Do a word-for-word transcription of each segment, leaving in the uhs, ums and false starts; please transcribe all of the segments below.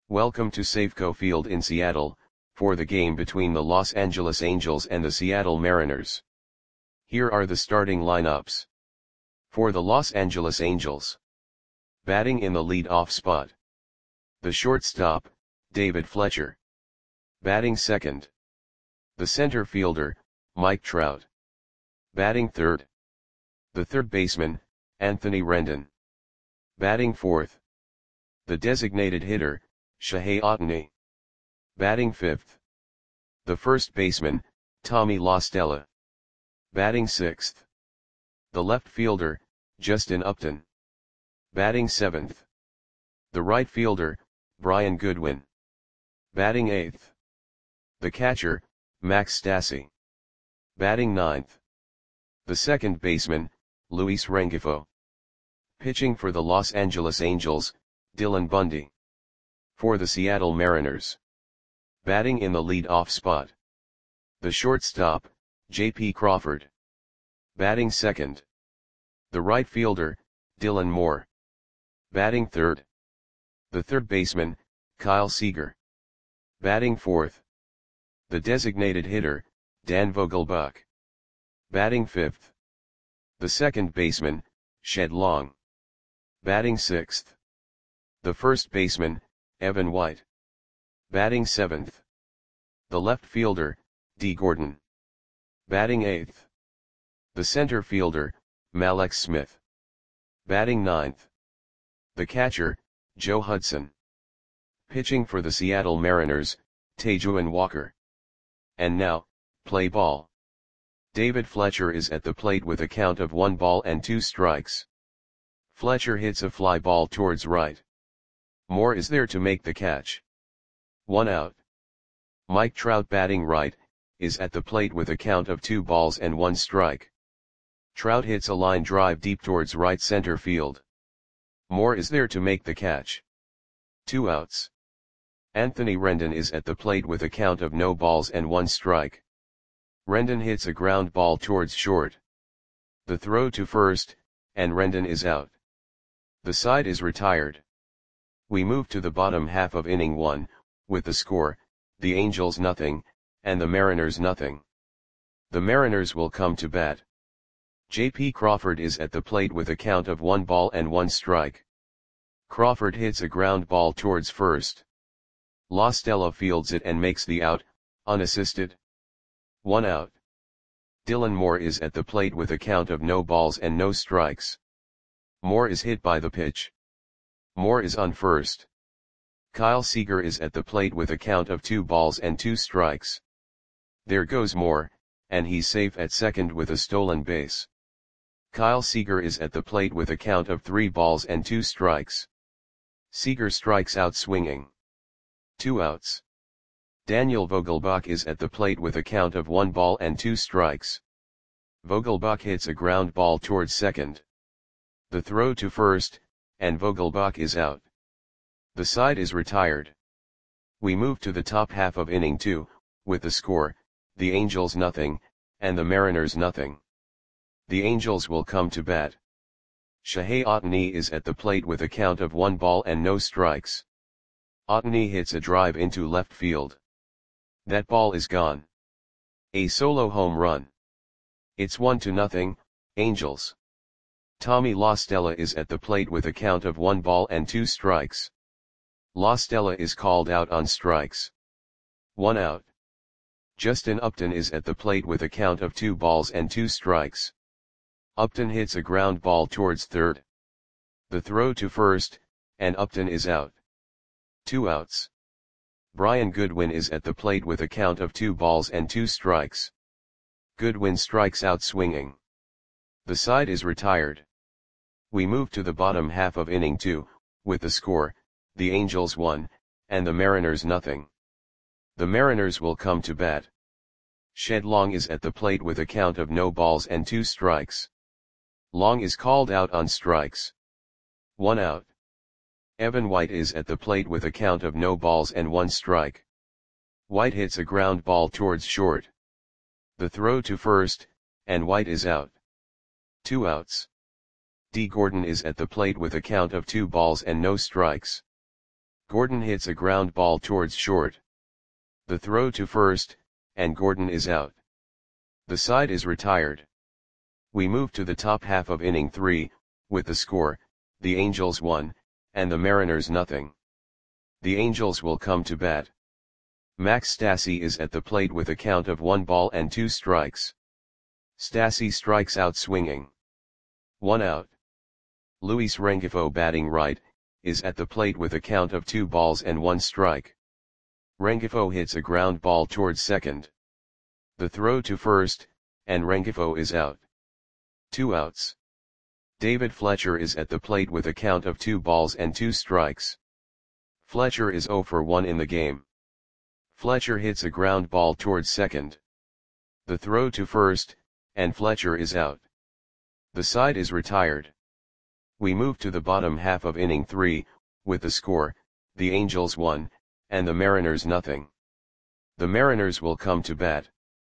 Welcome to Safeco Field in Seattle, for the game between the Los Angeles Angels and the Seattle Mariners. Here are the starting lineups. For the Los Angeles Angels. Batting in the lead-off spot. The shortstop, David Fletcher. Batting second. The center fielder, Mike Trout. Batting third. The third baseman, Anthony Rendon. Batting fourth. The designated hitter, Shohei Ohtani. Batting fifth. The first baseman, Tommy La Stella. Batting sixth. The left fielder, Justin Upton. Batting seventh. The right fielder, Brian Goodwin. Batting eighth. The catcher, Max Stassi. Batting ninth. The second baseman, Luis Rengifo. Pitching for the Los Angeles Angels, Dylan Bundy. For the Seattle Mariners. Batting in the lead-off spot. The shortstop, J P Crawford. Batting second. The right fielder, Dylan Moore. Batting third. The third baseman, Kyle Seager. Batting fourth. The designated hitter, Dan Vogelbach. Batting fifth. The second baseman, Shed Long. Batting sixth. The first baseman, Evan White. Batting seventh. The left fielder, Dee Gordon. Batting eighth. The center fielder, Mallex Smith. Batting ninth. The catcher, Joe Hudson. Pitching for the Seattle Mariners, Taijuan Walker. And now, play ball. David Fletcher is at the plate with a count of one ball and two strikes. Fletcher hits a fly ball towards right. Moore is there to make the catch. One out. Mike Trout batting right, is at the plate with a count of two balls and one strike. Trout hits a line drive deep towards right center field. Moore is there to make the catch. Two outs. Anthony Rendon is at the plate with a count of no balls and one strike. Rendon hits a ground ball towards short. The throw to first, and Rendon is out. The side is retired. We move to the bottom half of inning one, with the score, the Angels nothing, and the Mariners nothing. The Mariners will come to bat. J P Crawford is at the plate with a count of one ball and one strike. Crawford hits a ground ball towards first. La Stella fields it and makes the out, unassisted. One out. Dylan Moore is at the plate with a count of no balls and no strikes. Moore is hit by the pitch. Moore is on first. Kyle Seager is at the plate with a count of two balls and two strikes. There goes Moore, and he's safe at second with a stolen base. Kyle Seager is at the plate with a count of three balls and two strikes. Seager strikes out swinging. Two outs. Daniel Vogelbach is at the plate with a count of one ball and two strikes. Vogelbach hits a ground ball towards second. The throw to first, and Vogelbach is out. The side is retired. We move to the top half of inning two, with the score, the Angels nothing, and the Mariners nothing. The Angels will come to bat. Shohei Ohtani is at the plate with a count of one ball and no strikes. Ohtani hits a drive into left field. That ball is gone. A solo home run. It's one to nothing, Angels. Tommy La Stella is at the plate with a count of one ball and two strikes. La Stella is called out on strikes. One out. Justin Upton is at the plate with a count of two balls and two strikes. Upton hits a ground ball towards third. The throw to first, and Upton is out. Two outs. Brian Goodwin is at the plate with a count of two balls and two strikes. Goodwin strikes out swinging. The side is retired. We move to the bottom half of inning two, with the score, the Angels one, and the Mariners nothing. The Mariners will come to bat. Shed Long is at the plate with a count of no balls and two strikes. Long is called out on strikes. One out. Evan White is at the plate with a count of no balls and one strike. White hits a ground ball towards short. The throw to first, and White is out. Two outs. Dee Gordon is at the plate with a count of two balls and no strikes. Gordon hits a ground ball towards short. The throw to first, and Gordon is out. The side is retired. We move to the top half of inning three, with the score, the Angels one, and the Mariners nothing. The Angels will come to bat. Max Stassi is at the plate with a count of one ball and two strikes. Stassi strikes out swinging. One out. Luis Rengifo, batting right, is at the plate with a count of two balls and one strike. Rengifo hits a ground ball towards second. The throw to first, and Rengifo is out. Two outs. David Fletcher is at the plate with a count of two balls and two strikes. Fletcher is zero for one in the game. Fletcher hits a ground ball towards second. The throw to first, and Fletcher is out. The side is retired. We move to the bottom half of inning three, with the score, the Angels one, and the Mariners nothing. The Mariners will come to bat.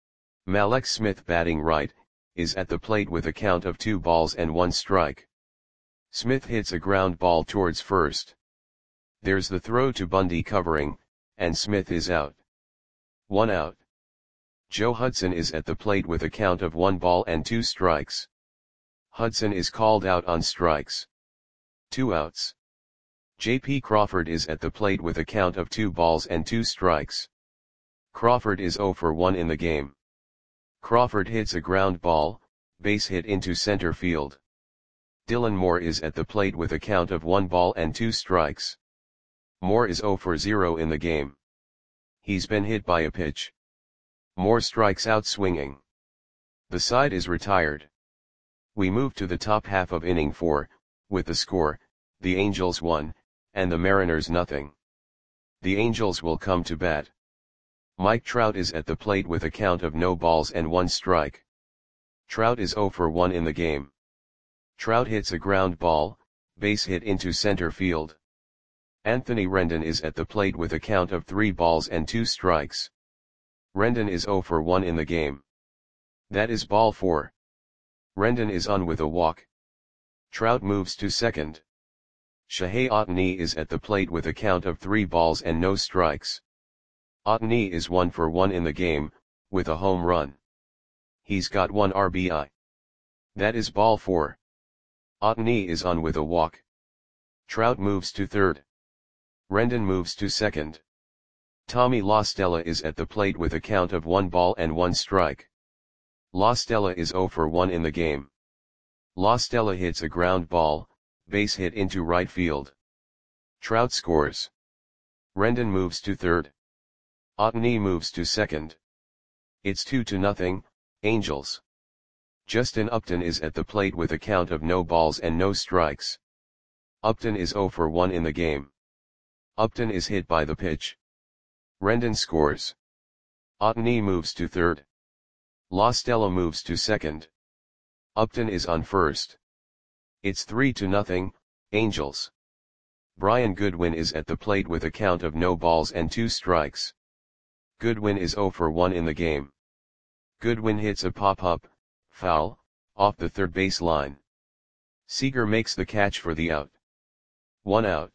Mallex Smith, batting right, is at the plate with a count of two balls and one strike. Smith hits a ground ball towards first. There's the throw to Bundy covering, and Smith is out. One out. Joe Hudson is at the plate with a count of one ball and two strikes. Hudson is called out on strikes. Two outs. J P Crawford is at the plate with a count of two balls and two strikes. Crawford is zero for one in the game. Crawford hits a ground ball, base hit into center field. Dylan Moore is at the plate with a count of one ball and two strikes. Moore is zero for zero in the game. He's been hit by a pitch. Moore strikes out swinging. The side is retired. We move to the top half of inning four, with the score, the Angels one, and the Mariners nothing. The Angels will come to bat. Mike Trout is at the plate with a count of no balls and one strike. Trout is zero for one in the game. Trout hits a ground ball, base hit into center field. Anthony Rendon is at the plate with a count of three balls and two strikes. Rendon is zero for one in the game. That is ball four. Rendon is on with a walk. Trout moves to second. Shohei Ohtani is at the plate with a count of three balls and no strikes. Ohtani is one for one in the game, with a home run. He's got one R B I. That is ball four. Ohtani is on with a walk. Trout moves to third. Rendon moves to second. Tommy La Stella is at the plate with a count of one ball and one strike. La Stella is zero for one in the game. La Stella hits a ground ball, base hit into right field. Trout scores. Rendon moves to third. Ohtani moves to second. It's two to nothing, Angels. Justin Upton is at the plate with a count of no balls and no strikes. Upton is zero for one in the game. Upton is hit by the pitch. Rendon scores. Ohtani moves to third. La Stella moves to second. Upton is on first. It's three to nothing, Angels. Brian Goodwin is at the plate with a count of no balls and two strikes. Goodwin is zero for one in the game. Goodwin hits a pop-up, foul, off the third base line. Seager makes the catch for the out. One out.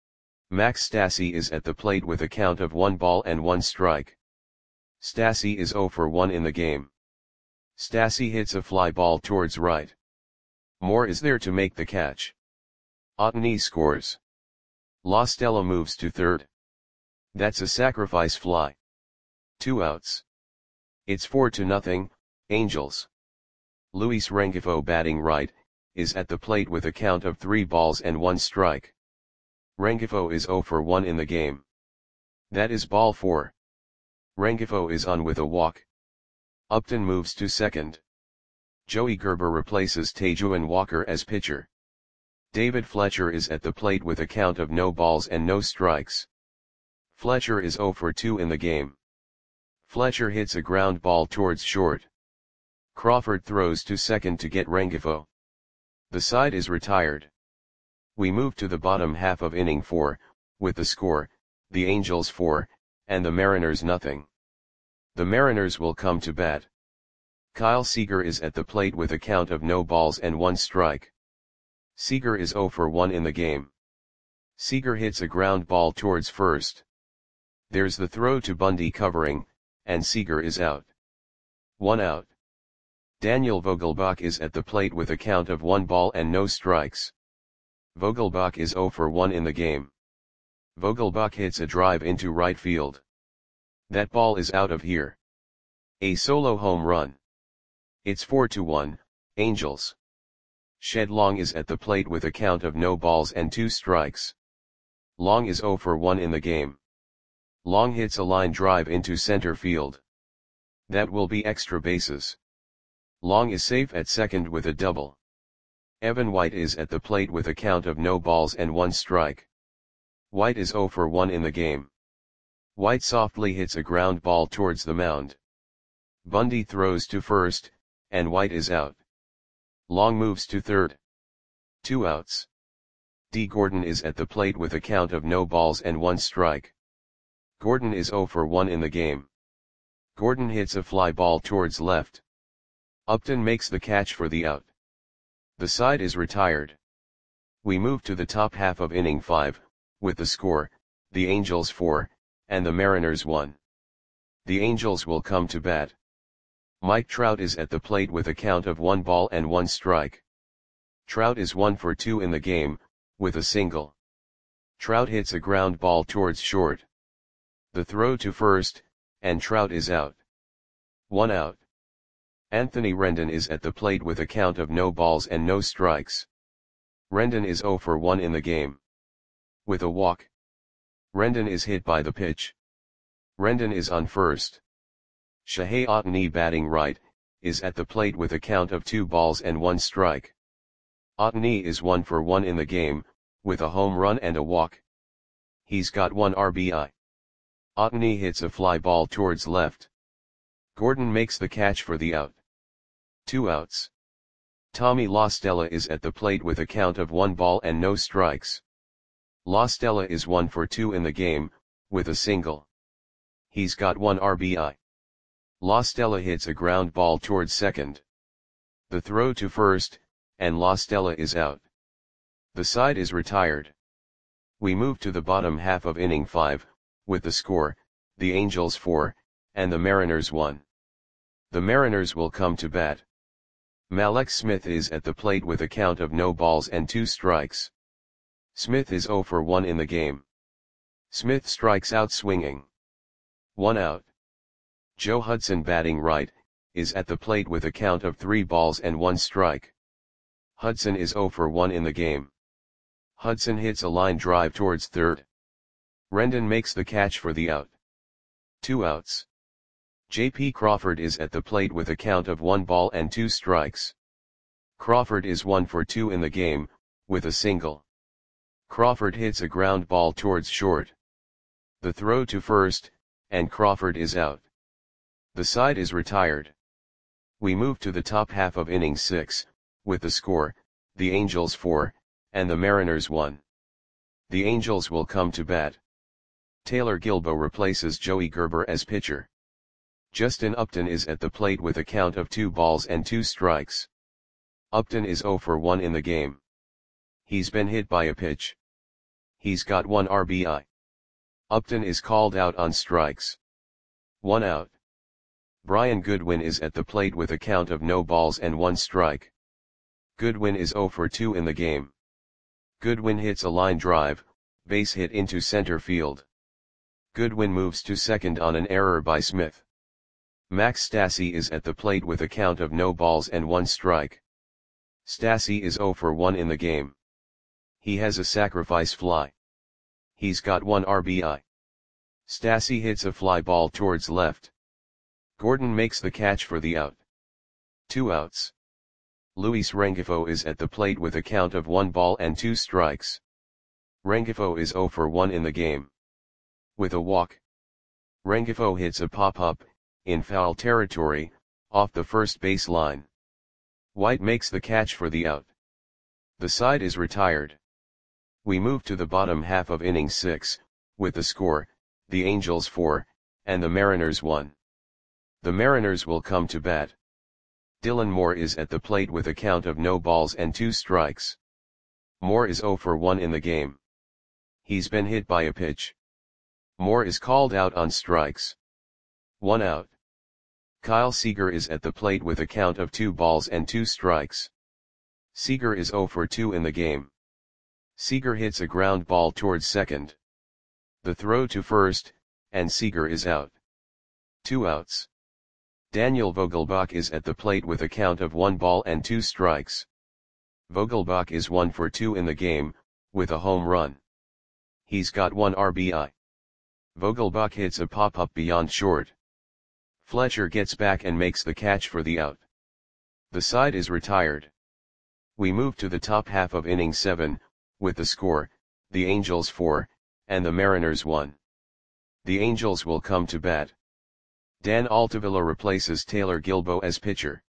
Max Stassi is at the plate with a count of one ball and one strike. Stassi is zero for one in the game. Stassi hits a fly ball towards right. Moore is there to make the catch. Ohtani scores. La Stella moves to third. That's a sacrifice fly. Two outs. It's four to nothing, Angels. Luis Rengifo, batting right, is at the plate with a count of three balls and one strike. Rengifo is zero for one in the game. That is ball four. Rengifo is on with a walk. Upton moves to second. Joey Gerber replaces Tejuan Walker as pitcher. David Fletcher is at the plate with a count of no balls and no strikes. Fletcher is zero for two in the game. Fletcher hits a ground ball towards short. Crawford throws to second to get Rengifo. The side is retired. We move to the bottom half of inning four, with the score, the Angels four, and the Mariners nothing. The Mariners will come to bat. Kyle Seager is at the plate with a count of no balls and one strike. Seager is zero for one in the game. Seager hits a ground ball towards first. There's the throw to Bundy covering, and Seager is out. One out. Daniel Vogelbach is at the plate with a count of one ball and no strikes. Vogelbach is zero for one in the game. Vogelbach hits a drive into right field. That ball is out of here. A solo home run. It's four to one, Angels. Shed Long is at the plate with a count of no balls and two strikes. Long is zero for one in the game. Long hits a line drive into center field. That will be extra bases. Long is safe at second with a double. Evan White is at the plate with a count of no balls and one strike. White is zero for one in the game. White softly hits a ground ball towards the mound. Bundy throws to first, and White is out. Long moves to third. Two outs. D. Gordon is at the plate with a count of no balls and one strike. Gordon is zero for one in the game. Gordon hits a fly ball towards left. Upton makes the catch for the out. The side is retired. We move to the top half of inning five, with the score, the Angels four, and the Mariners one. The Angels will come to bat. Mike Trout is at the plate with a count of one ball and one strike. Trout is one for two in the game, with a single. Trout hits a ground ball towards short. The throw to first, and Trout is out. One out. Anthony Rendon is at the plate with a count of no balls and no strikes. Rendon is zero for one in the game. With a walk. Rendon is hit by the pitch. Rendon is on first. Shohei Ohtani, batting right, is at the plate with a count of two balls and one strike. Ohtani is one for one in the game, with a home run and a walk. He's got one R B I. Ohtani hits a fly ball towards left. Gordon makes the catch for the out. Two outs. Tommy La Stella is at the plate with a count of one ball and no strikes. La Stella is one for two in the game, with a single. He's got one R B I. La Stella hits a ground ball towards second. The throw to first, and La Stella is out. The side is retired. We move to the bottom half of inning five, with the score, the Angels four, and the Mariners one. The Mariners will come to bat. Mallex Smith is at the plate with a count of no balls and two strikes. Smith is zero for one in the game. Smith strikes out swinging. One out. Joe Hudson, batting right, is at the plate with a count of three balls and one strike. Hudson is zero for one in the game. Hudson hits a line drive towards third. Rendon makes the catch for the out. Two outs. J P Crawford is at the plate with a count of one ball and two strikes. Crawford is one for two in the game, with a single. Crawford hits a ground ball towards short. The throw to first, and Crawford is out. The side is retired. We move to the top half of inning six, with the score, the Angels four, and the Mariners one. The Angels will come to bat. Taylor Gilbo replaces Joey Gerber as pitcher. Justin Upton is at the plate with a count of two balls and two strikes. Upton is zero for one in the game. He's been hit by a pitch. He's got one R B I. Upton is called out on strikes. One out. Brian Goodwin is at the plate with a count of no balls and one strike. Goodwin is zero for two in the game. Goodwin hits a line drive, base hit into center field. Goodwin moves to second on an error by Smith. Max Stassi is at the plate with a count of no balls and one strike. Stassi is zero for one in the game. He has a sacrifice fly. He's got one R B I. Stassi hits a fly ball towards left. Gordon makes the catch for the out. Two outs. Luis Rengifo is at the plate with a count of one ball and two strikes. Rengifo is zero for one in the game. With a walk. Rengifo hits a pop-up, in foul territory, off the first base line. White makes the catch for the out. The side is retired. We move to the bottom half of inning six, with the score, the Angels four, and the Mariners one. The Mariners will come to bat. Dylan Moore is at the plate with a count of no balls and two strikes. Moore is zero for one in the game. He's been hit by a pitch. Moore is called out on strikes. One out. Kyle Seager is at the plate with a count of two balls and two strikes. Seager is oh for two in the game. Seager hits a ground ball towards second. The throw to first, and Seager is out. Two outs. Daniel Vogelbach is at the plate with a count of one ball and two strikes. Vogelbach is one for two in the game, with a home run. He's got one R B I. Vogelbach hits a pop-up beyond short. Fletcher gets back and makes the catch for the out. The side is retired. We move to the top half of inning seven, with the score, the Angels four, and the Mariners one. The Angels will come to bat. Dan Altavilla replaces Taylor Gilbo as pitcher.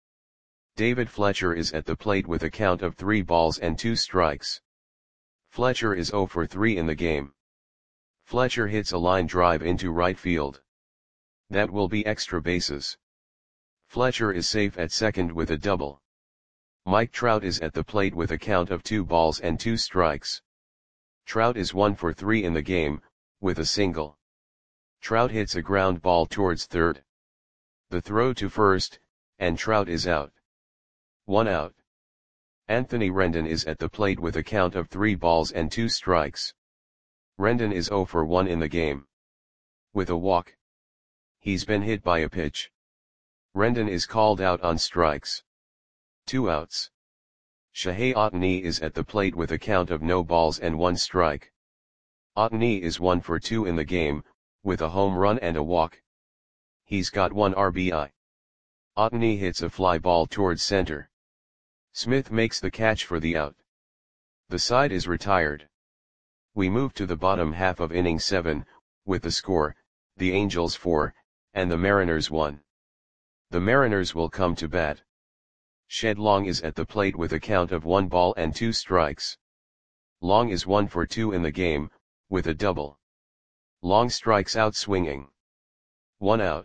David Fletcher is at the plate with a count of three balls and two strikes. Fletcher is oh for three in the game. Fletcher hits a line drive into right field. That will be extra bases. Fletcher is safe at second with a double. Mike Trout is at the plate with a count of two balls and two strikes. Trout is one for three in the game, with a single. Trout hits a ground ball towards third. The throw to first, and Trout is out. One out. Anthony Rendon is at the plate with a count of three balls and two strikes. Rendon is oh for one in the game. With a walk. He's been hit by a pitch. Rendon is called out on strikes. Two outs. Shohei Ohtani is at the plate with a count of no balls and one strike. Ohtani is one for two in the game, with a home run and a walk. He's got one R B I. Ohtani hits a fly ball towards center. Smith makes the catch for the out. The side is retired. We move to the bottom half of inning seven, with the score, the Angels four, and the Mariners one. The Mariners will come to bat. Shed Long is at the plate with a count of one ball and two strikes. Long is one for two in the game, with a double. Long strikes out swinging. One out.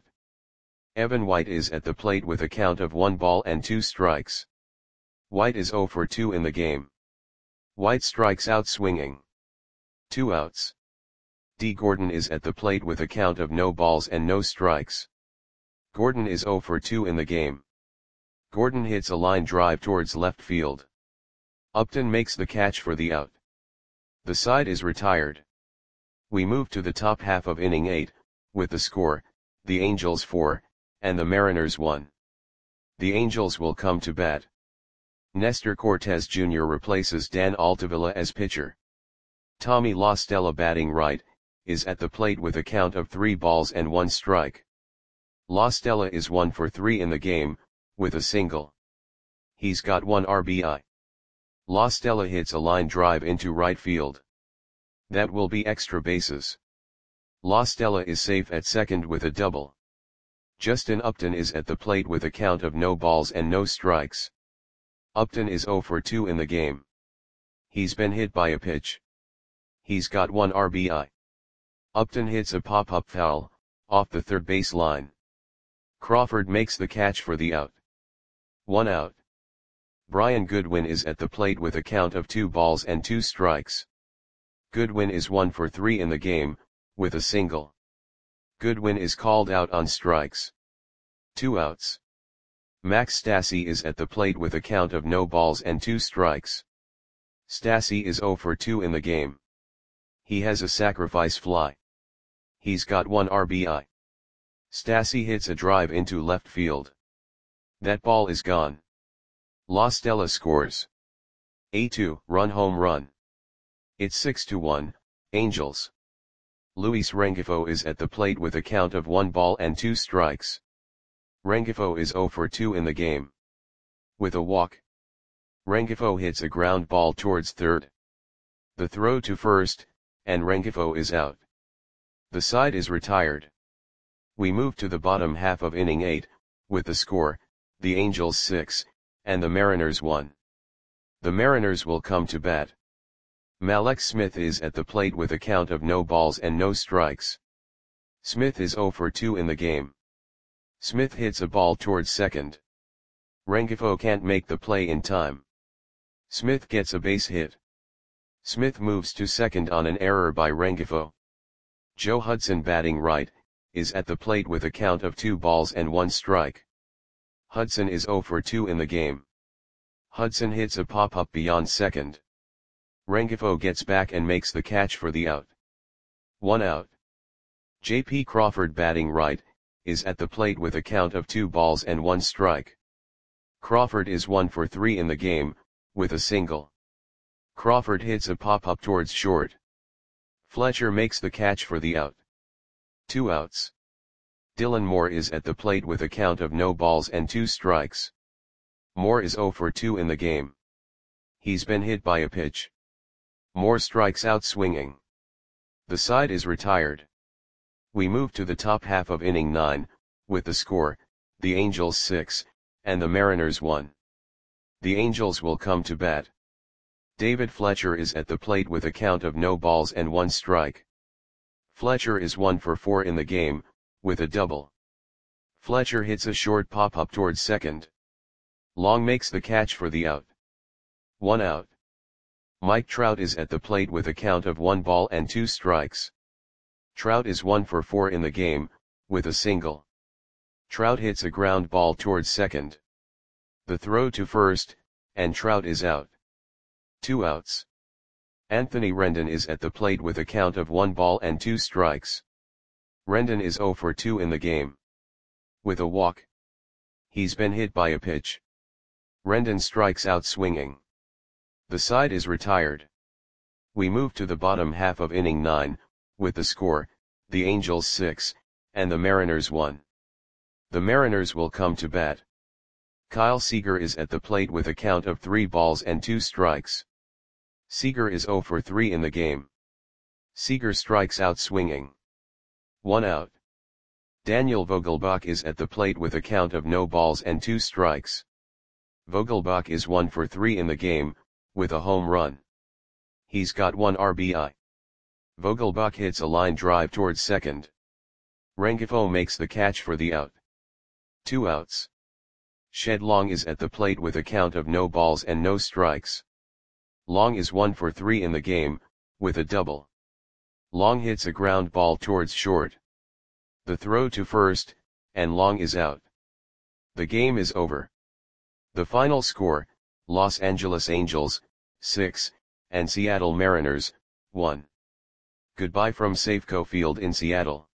Evan White is at the plate with a count of one ball and two strikes. White is oh for two in the game. White strikes out swinging. Two outs. D. Gordon is at the plate with a count of no balls and no strikes. Gordon is oh for two in the game. Gordon hits a line drive towards left field. Upton makes the catch for the out. The side is retired. We move to the top half of inning eight, with the score, the Angels four, and the Mariners one. The Angels will come to bat. Nestor Cortes Junior replaces Dan Altavilla as pitcher. Tommy La Stella batting right, is at the plate with a count of three balls and one strike. La Stella is one for three in the game, with a single. He's got one R B I. La Stella hits a line drive into right field. That will be extra bases. La Stella is safe at second with a double. Justin Upton is at the plate with a count of no balls and no strikes. Upton is oh for two in the game. He's been hit by a pitch. He's got one R B I. Upton hits a pop-up foul, off the third base line. Crawford makes the catch for the out. One out. Brian Goodwin is at the plate with a count of two balls and two strikes. Goodwin is one for three in the game, with a single. Goodwin is called out on strikes. Two outs. Max Stassi is at the plate with a count of no balls and two strikes. Stassi is oh for two in the game. He has a sacrifice fly. He's got one R B I. Stassi hits a drive into left field. That ball is gone. La Stella scores a two-run home run. It's six to one, Angels. Luis Rengifo is at the plate with a count of one ball and two strikes. Rengifo is oh for two in the game. With a walk. Rengifo hits a ground ball towards third. The throw to first, and Rengifo is out. The side is retired. We move to the bottom half of inning eight, with the score, the Angels six, and the Mariners one. The Mariners will come to bat. Mallex Smith is at the plate with a count of no balls and no strikes. Smith is oh for two in the game. Smith hits a ball towards second. Rengifo can't make the play in time. Smith gets a base hit. Smith moves to second on an error by Rengifo. Joe Hudson batting right, is at the plate with a count of two balls and one strike. Hudson is oh for two in the game. Hudson hits a pop-up beyond second. Rengifo gets back and makes the catch for the out. One out. J P Crawford batting right, is at the plate with a count of two balls and one strike. Crawford is one for three in the game, with a single. Crawford hits a pop-up towards short. Fletcher makes the catch for the out. Two outs. Dylan Moore is at the plate with a count of no balls and two strikes. Moore is oh for two in the game. He's been hit by a pitch. Moore strikes out swinging. The side is retired. We move to the top half of inning nine, with the score, the Angels six, and the Mariners one. The Angels will come to bat. David Fletcher is at the plate with a count of no balls and one strike. Fletcher is one for four in the game, with a double. Fletcher hits a short pop-up towards second. Long makes the catch for the out. One out. Mike Trout is at the plate with a count of one ball and two strikes. Trout is one for four in the game, with a single. Trout hits a ground ball towards second. The throw to first, and Trout is out. Two outs. Anthony Rendon is at the plate with a count of one ball and two strikes. Rendon is oh for two in the game. With a walk. He's been hit by a pitch. Rendon strikes out swinging. The side is retired. We move to the bottom half of inning nine, with the score, the Angels six, and the Mariners one. The Mariners will come to bat. Kyle Seager is at the plate with a count of three balls and two strikes. Seager is oh for three in the game. Seager strikes out swinging. One out. Daniel Vogelbach is at the plate with a count of no balls and two strikes. Vogelbach is one for three in the game, with a home run. He's got one R B I. Vogelbach hits a line drive towards second. Rengifo makes the catch for the out. Two outs. Shed Long is at the plate with a count of no balls and no strikes. Long is one for three in the game, with a double. Long hits a ground ball towards short. The throw to first, and Long is out. The game is over. The final score, Los Angeles Angels, six, and Seattle Mariners, one. Goodbye from Safeco Field in Seattle.